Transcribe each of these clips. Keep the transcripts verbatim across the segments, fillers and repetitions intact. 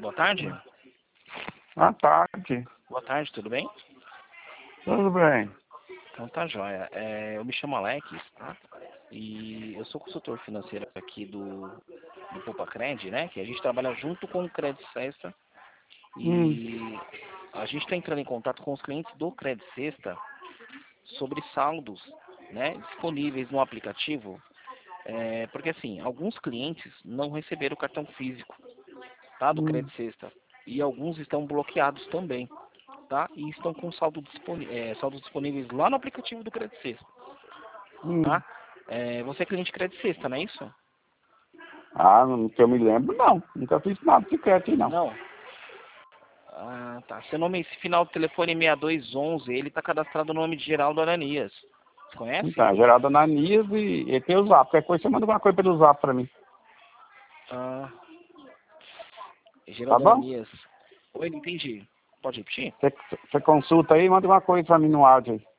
boa tarde. Boa tarde. Boa tarde, tudo bem? Tudo bem. Então tá joia. É, eu me chamo Alex, tá? E eu sou consultor financeiro aqui do, do Poupa Cred, né? Que a gente trabalha junto com o Credit Sexta. Hum. E a gente está entrando em contato com os clientes do Credit Sexta sobre saldos, né, disponíveis no aplicativo. É, porque assim, alguns clientes não receberam o cartão físico, tá, do Hum. Credit Sexta. E alguns estão bloqueados também, tá? E estão com saldo disponi é, saldos disponíveis lá no aplicativo do Credit Sexta, Hum. tá? É, você é cliente Credit Sexta, não é isso? Ah, não que eu me lembro, não. Nunca fiz nada de crédito, não. Não. Ah, tá. Seu nome, esse final do telefone seis dois um um, ele tá cadastrado no nome de Geraldo Ananias. Você conhece? Então, Geraldo Ananias e, e tem o Zap. Qualquer coisa você manda alguma coisa pelo Zap pra mim. Ah, Tá Geraldo bom? Ananias. Oi, não entendi. Pode repetir? Você, você consulta aí e manda alguma coisa pra mim no áudio aí.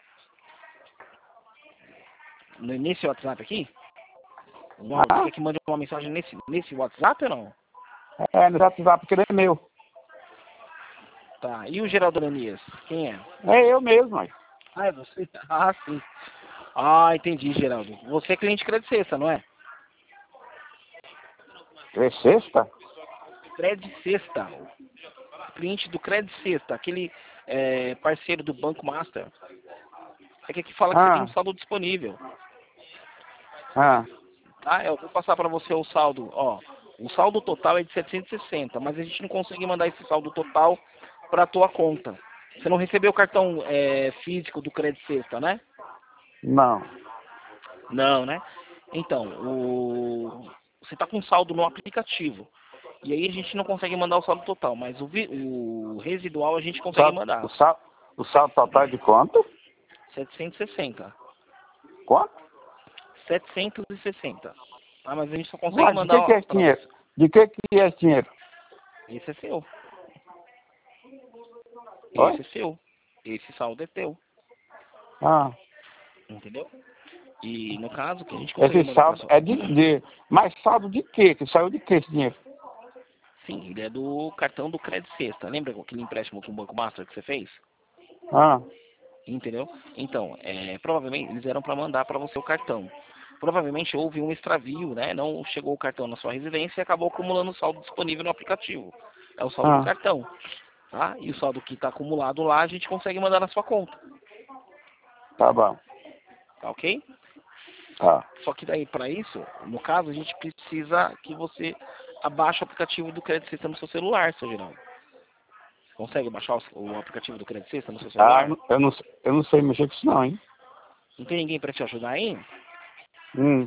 No- Nesse WhatsApp aqui? Não, você Ah? quer que mande uma mensagem nesse, nesse WhatsApp ou não? É, no WhatsApp, porque ele é meu. Tá. E o Geraldo Ananias? Quem é? É eu mesmo, aí. Ah, é você? Ah, sim. Ah, entendi, Geraldo. Você é cliente Credit Sexta, não é? É sexta? Credit Sexta. Cliente do Credit Sexta, aquele é, parceiro do Banco Master. É que aqui fala que você tem um Ah, saldo disponível. ah, Tá? Eu vou passar para você o saldo. Ó, o saldo total é de setecentos e sessenta, mas a gente não consegue mandar esse saldo total para a tua conta. Você não recebeu o cartão é, físico do Credit Sexta, né? não. Não, né? Então, o... você está com saldo no aplicativo. E aí a gente não consegue mandar o saldo total, mas o, vi... o residual a gente O consegue saldo, o mandar. saldo, o saldo total é de quanto? setecentos e sessenta. Quanto? setecentos e sessenta. Ah, mas a gente só consegue Ué, de que mandar que é esse para dinheiro? você. De que que é esse dinheiro? Esse é seu. Oi? Esse é seu. Esse saldo é teu. Ah. Entendeu? E no caso, que a gente consegue Esse mandar para saldo sua. é de, de... Mas saldo de quê? Que saiu de quê esse dinheiro? Sim, ele é do cartão do Credit Sexta. Lembra aquele empréstimo com o Banco Master que você fez? Ah. Entendeu? Então, é, provavelmente eles eram para mandar para você o cartão. Provavelmente houve um extravio, né? Não chegou o cartão na sua residência e acabou acumulando o saldo disponível no aplicativo. É o saldo do Ah. cartão, tá? E o saldo que está acumulado lá a gente consegue mandar na sua conta, Tá bom. tá ok? Tá. Só que daí para isso, no caso, a gente precisa que você abaixe o aplicativo do Credit System no seu celular, seu Geraldo. Você consegue baixar o, o aplicativo do Credit System no seu Ah, celular? eu não, eu não sei mexer com isso não, hein? Não tem ninguém para te ajudar aí? Hum.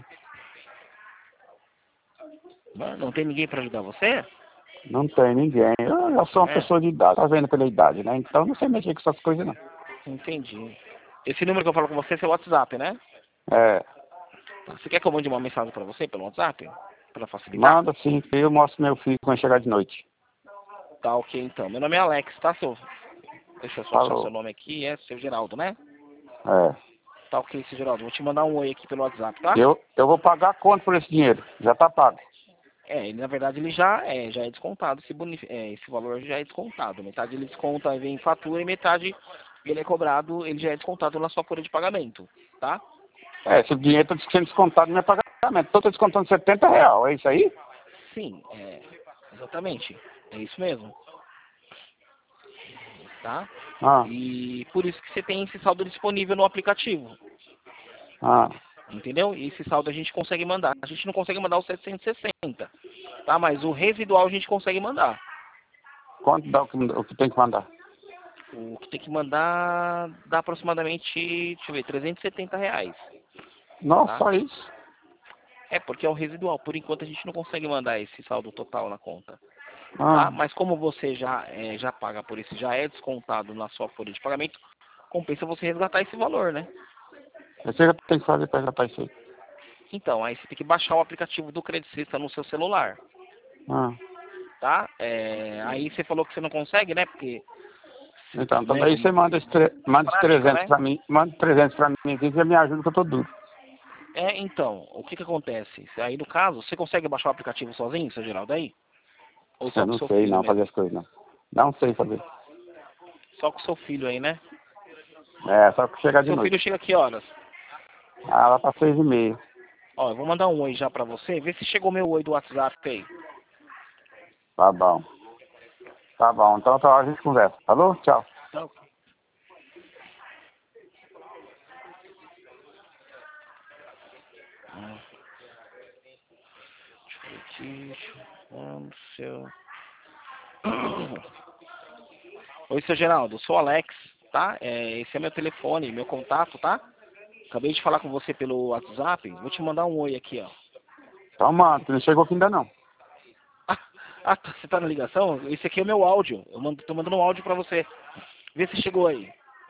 Não, não tem ninguém para ajudar você? Não tem ninguém. Eu, eu sou uma É, pessoa de idade, tá vendo pela idade, né? Então eu não sei mexer com essas coisas não. entendi. Esse número que eu falo com você é seu WhatsApp, né? É. Tá. Você quer que eu mande uma mensagem para você pelo WhatsApp? Para facilitar? Manda sim, que eu mostro meu filho quando chegar de noite. Tá, ok então. Meu nome é Alex, tá, seu? Deixa eu só achar o seu Falou. nome aqui. É seu Geraldo, né? É. Tá, ok, seu Geraldo. Vou te mandar um oi aqui pelo WhatsApp, tá? Eu, eu vou pagar quanto por esse dinheiro? Já tá pago. É, ele, na verdade ele já é, já é descontado, esse, bonif é, esse valor já é descontado. Metade ele desconta e vem em fatura e metade ele é cobrado, ele já é descontado na sua folha de pagamento, tá? É, esse dinheiro tá sendo descontado no meu pagamento. Então eu tô descontando setenta reais, é isso aí? Sim, é, exatamente, é isso mesmo, tá? Ah, E por isso que você tem esse saldo disponível no aplicativo, ah. entendeu? E esse saldo a gente consegue mandar. A gente não consegue mandar o setecentos e sessenta, tá? Mas o residual a gente consegue mandar. Quanto dá o que, o que tem que mandar? O que tem que mandar dá aproximadamente, deixa eu ver, trezentos e setenta reais, Nossa, tá? só isso. É, porque é o residual. Por enquanto a gente não consegue mandar esse saldo total na conta, tá? Ah, Mas como você já, é, já paga por isso, já é descontado na sua folha de pagamento, compensa você resgatar esse valor, né? eu sei o que eu tenho que fazer pra resgatar isso aí. Então, aí você tem que baixar o aplicativo do Credit Sexta no seu celular, Ah. tá? É, aí você falou que você não consegue, né? Porque, Então, então né, daí você como manda, esse tre- manda os prática, trezentos né? pra mim, manda os trezentos pra mim aqui que me ajuda que eu tô duro. É, então, o que que acontece? Aí no caso, você consegue baixar o aplicativo sozinho, seu Geraldo, aí? Ou só Eu com não seu sei filho não mesmo? fazer as coisas, não. Não sei fazer. Só com seu filho aí, né? É, só que chegar de Seu noite. filho chega a que horas? Ah, lá pra seis e meia. Ó, eu vou mandar um oi já pra você. Vê se chegou meu oi do WhatsApp aí. Tá bom. Tá bom, então outra hora a gente conversa. Falou? Tchau. Tá ok. Hum. Deixa eu ver aqui. Deixa eu ver no seu... Oi, seu Geraldo. Eu sou o Alex, tá? É, esse é meu telefone, meu contato, tá? Acabei de falar com você pelo WhatsApp. Vou te mandar um oi aqui, ó. Então, mano, não chegou aqui ainda não. Ah, ah, tá- você tá na ligação? Esse aqui é o meu áudio. Eu mando, tô mandando um áudio pra você. Vê se chegou aí.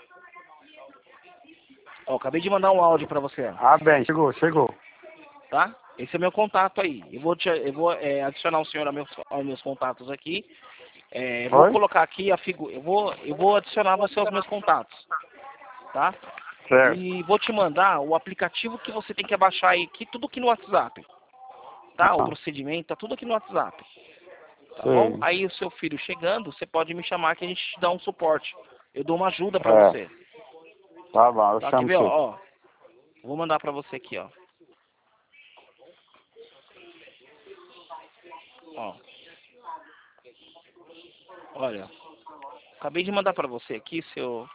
Ó, acabei de mandar um áudio pra você, ó, Ah, bem, chegou, chegou. tá? Esse é meu contato aí. Eu vou, te, eu vou é, adicionar o senhor aos meus, aos meus contatos aqui. É, vou Oi? colocar aqui a figura. Eu vou, eu vou adicionar você aos meus contatos, tá? Certo. E vou te mandar o aplicativo que você tem que abaixar aí, aqui, tudo aqui no WhatsApp, tá? O Ah, procedimento, tá tudo aqui no WhatsApp, tá bom? sei. Aí o seu filho chegando, você pode me chamar que a gente te dá um suporte. Eu dou uma ajuda pra É, você. tá bom, eu Tá? Quer chamo ver, ó, você. ó? Vou mandar pra você aqui, ó. Ó. Olha, acabei de mandar pra você aqui, seu...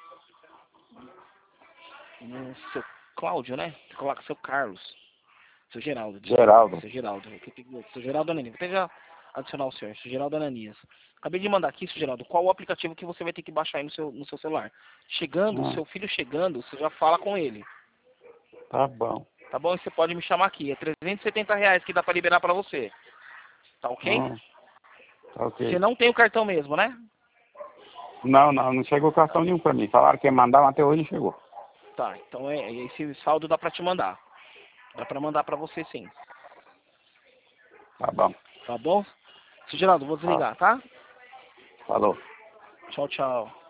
hum, seu Cláudio, né? Você coloca seu Carlos. Seu Geraldo, desculpa. Geraldo. Seu Geraldo. Seu Geraldo Ananias. Vou até já adicionar o senhor. Seu Geraldo Ananias. Acabei de mandar aqui, seu Geraldo, qual o aplicativo que você vai ter que baixar aí no seu, no seu celular. Chegando, Ah, seu filho chegando, você já fala com ele. tá bom. Tá bom? E você pode me chamar aqui. É trezentos e setenta reais que dá pra liberar pra você. Tá ok? Ah, tá Você ok. não tem o cartão mesmo, né? Não, não, não chegou cartão nenhum pra mim. Falaram que ia mandar, mas até hoje não chegou. Tá, então é, esse saldo dá pra te mandar. Dá pra mandar pra você sim. Tá bom. Tá bom? Seu Geraldo, vou Tá. desligar, tá? Falou. Tchau, tchau.